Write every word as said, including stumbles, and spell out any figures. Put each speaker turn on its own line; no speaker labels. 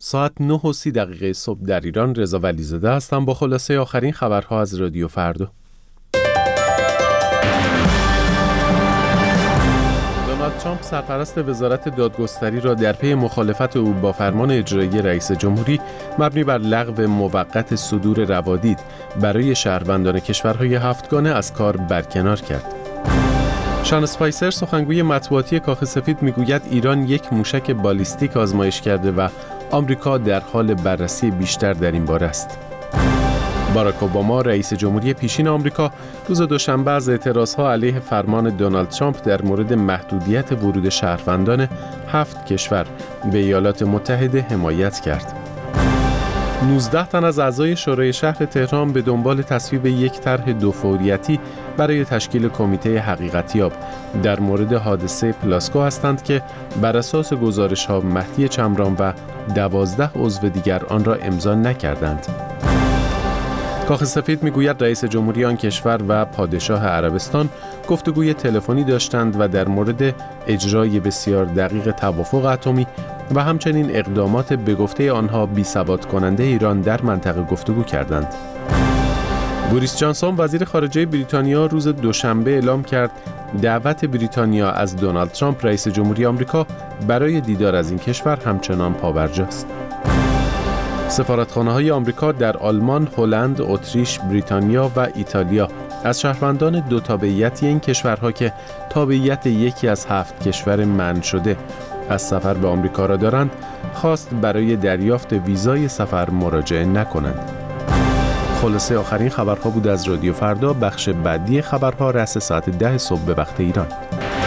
ساعت نه و سی دقیقه صبح در ایران. رضا ولیزاده هستم با خلاصه آخرین خبرها از رادیو فردا. دونالد ترامپ سرپرست وزارت دادگستری را در پی مخالفت او با فرمان اجرایی رئیس جمهوری مبنی بر لغو موقت صدور روادید برای شهروندان کشورهای هفتگانه از کار برکنار کرد. شان اسپایسر سخنگوی مطبوعاتی کاخ سفید میگوید ایران یک موشک بالیستیک آزمایش کرده و آمریکا در حال بررسی بیشتر در این باره است. باراک اوباما رئیس جمهوری پیشین آمریکا روز دوشنبه از اعتراضها علیه فرمان دونالد ترامپ در مورد محدودیت ورود شهروندان هفت کشور به ایالات متحده حمایت کرد. نوزده تن از اعضای شورای شهر تهران به دنبال تصویب یک طرح دوفوریتی برای تشکیل کمیته حقیقتیاب در مورد حادثه پلاسکو هستند که بر اساس گزارش‌ها مهدی چمران و دوازده عضو دیگر آن را امضا نکردند. کاخ سفید میگوید رئیس جمهوری آن کشور و پادشاه عربستان گفتگوی تلفنی داشتند و در مورد اجرای بسیار دقیق توافق اتمی و همچنین اقدامات به گفته آنها بی‌ثبات کننده ایران در منطقه گفتگو کردند. بوریس جانسون وزیر خارجه بریتانیا روز دوشنبه اعلام کرد دعوت بریتانیا از دونالد ترامپ رئیس جمهوری آمریکا برای دیدار از این کشور همچنان پابرجاست. سفارتخانه‌های آمریکا در آلمان، هلند، اتریش، بریتانیا و ایتالیا از شهروندان دو تابعیتی این کشورها که تابعیت یکی از هفت کشور منع شده از سفر به آمریکا را دارند، خواست برای دریافت ویزای سفر مراجعه نکنند. خلاصه آخرین خبرها بود از رادیو فردا. بخش بعدی خبرها رأس ساعت ده صبح به وقت ایران.